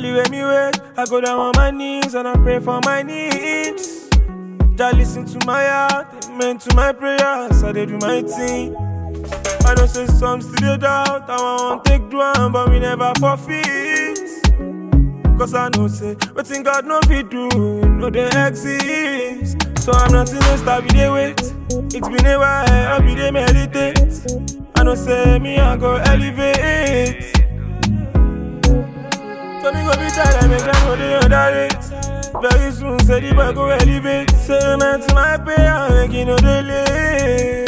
Anyway, me wait, I go down on my knees and I pray for my needs. Just listen to my heart, amen to my prayers, I dey do my thing. I don't say some still doubt, I want take do one, but we never forfeit. Cause I know say, wetin God no fit do, no they exist. So I'm not in a stop, they wait. It's been a while, I be they meditate. I know say me, I go elevate. So me go be tired, I make them know they underrate. Very soon, say the boy go elevate. Say man to my pay, I make you know they late.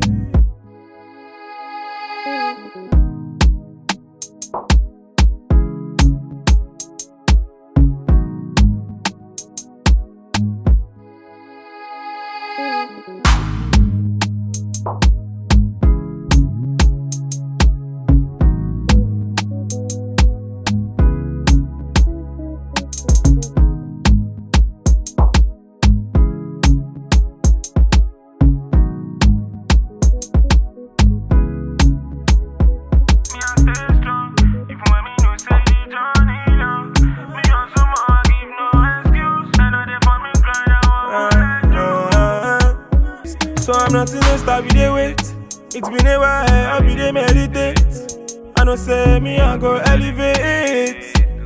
So I'm not in a stop, they wait. It's been a while, I be they meditate. I know say me, I go elevate.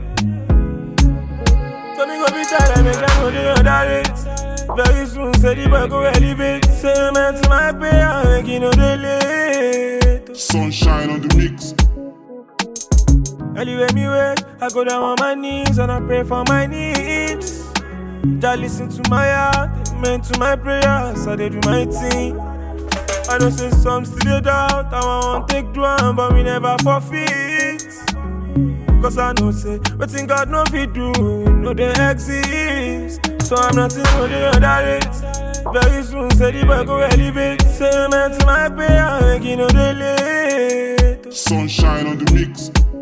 So me go be tired, I make them know they underrate. Very soon, say the boy go elevate. Say man to my pay, I make you know they late. Sunshine on the mix. Anyway, me wait, I go down on my knees and I pray for my needs. Just listen to my heart, amen to my prayers, I dey do my thing. I know say some still doubt, I want take do one, but we never forfeit. Cause I know say, wetin God no fit do, no they exist. So I'm not in no they underrate. Very soon, say the boy go elevate. Say man to my pay, I make you know they late. Sunshine on the mix.